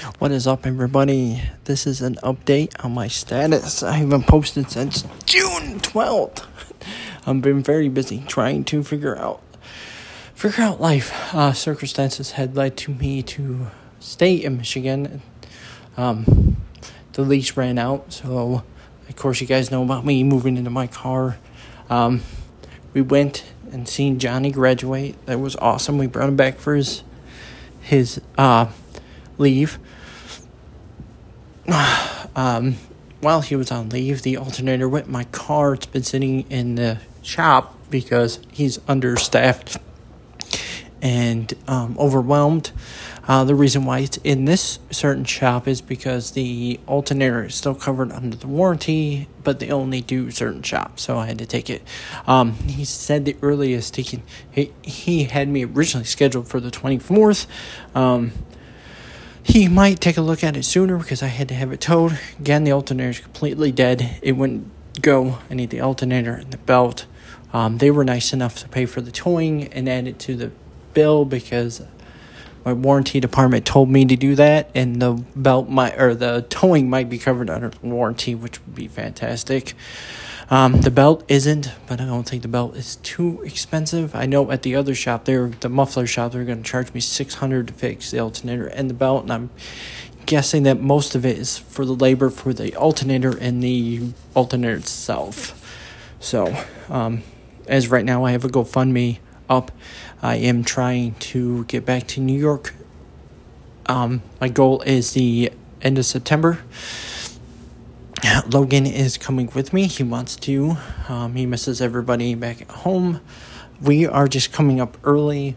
What is up, everybody? This is an update on my status. I haven't posted since June 12th. I've been very busy trying to figure out life. Circumstances had led to me to stay in Michigan. The lease ran out, so of course you guys know about me moving into my car. We went and seen Johnny graduate. That was awesome. We brought him back for his leave. While he was on leave, the alternator went in my car. It's been sitting in the shop because he's understaffed and overwhelmed. The reason why it's in this certain shop is because the alternator is still covered under the warranty, but they only do certain shops, so I had to take it. He said the earliest he had me originally scheduled for the 24th. He might take a look at it sooner because I had to have it towed. Again, the alternator is completely dead. It wouldn't go. I need the alternator and the belt. They were nice enough to pay for the towing and add it to the bill because my warranty department told me to do that, and the the towing might be covered under warranty, which would be fantastic. The belt isn't, but I don't think the belt is too expensive. I know at the other shop, the muffler shop, they're going to charge me $600 to fix the alternator and the belt, and I'm guessing that most of it is for the labor for the alternator and the alternator itself. So, as right now, I have a GoFundMe up. I am trying to get back to New York. My goal is the end of September. Logan is coming with me. He wants to. He misses everybody back at home. We are just coming up early.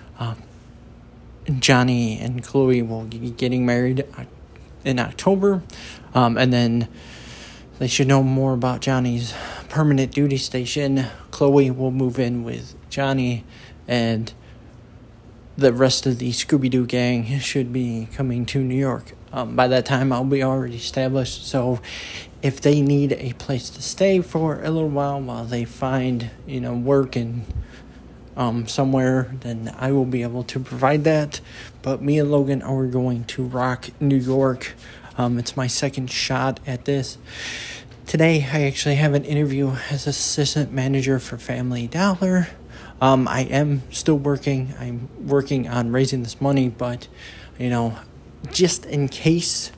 Johnny and Chloe will be getting married in October. And then they should know more about Johnny's permanent duty station. Chloe will move in with Johnny, and the rest of the Scooby-Doo gang should be coming to New York. By that time, I'll be already established, so if they need a place to stay for a little while they find, work and somewhere, then I will be able to provide that. But me and Logan are going to rock New York. It's my second shot at this. Today, I actually have an interview as assistant manager for Family Dollar. I am still working. I'm working on raising this money, but, just in case,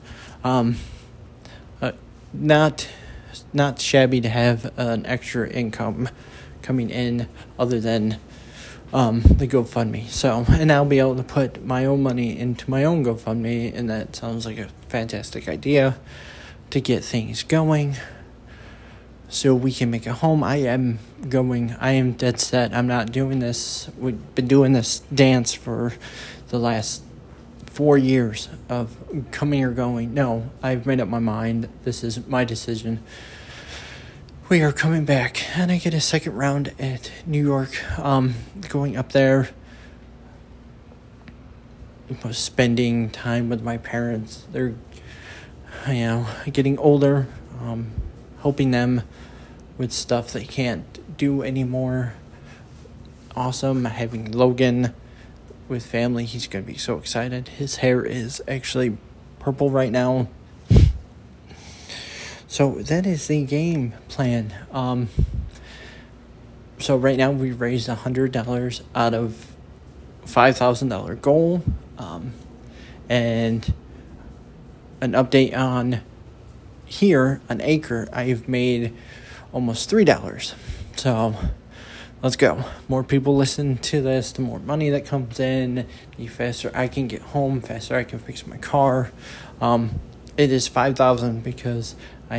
not shabby to have an extra income coming in other than the GoFundMe. So, and I'll be able to put my own money into my own GoFundMe, and that sounds like a fantastic idea to get things going so we can make a home. I am dead set. I'm not doing this. We've been doing this dance for the last 4 years of coming or going. No, I've made up my mind. This is my decision. We are coming back, and I get a second round at New York. Going up there, spending time with my parents. They're, getting older. Helping them with stuff they can't do anymore. Awesome. Having Logan with family. He's going to be so excited. His hair is actually purple right now. So that is the game plan. So right now we raised $100 out of $5,000 goal. And an update on here, an acre, I've made almost $3. So let's go. More people listen to this, the more money that comes in, the faster I can get home, faster I can fix my car. It is $5,000 because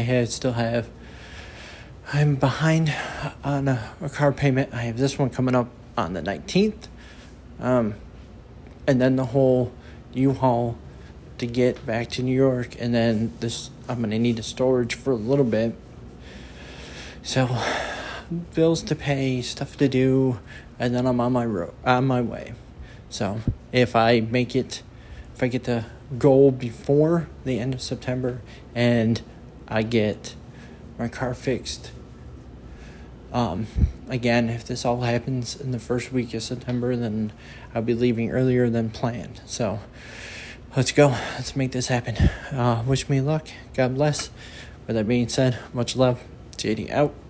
I'm behind on a car payment. I have this one coming up on the 19th. And then the whole U-Haul to get back to New York, and then I'm going to need a storage for a little bit. So, bills to pay, stuff to do, and then I'm on my way. So, if I get the goal before the end of September, and I get my car fixed, again, if this all happens in the first week of September, then I'll be leaving earlier than planned. So, let's go. Let's make this happen. Wish me luck. God bless. With that being said, much love. JD out.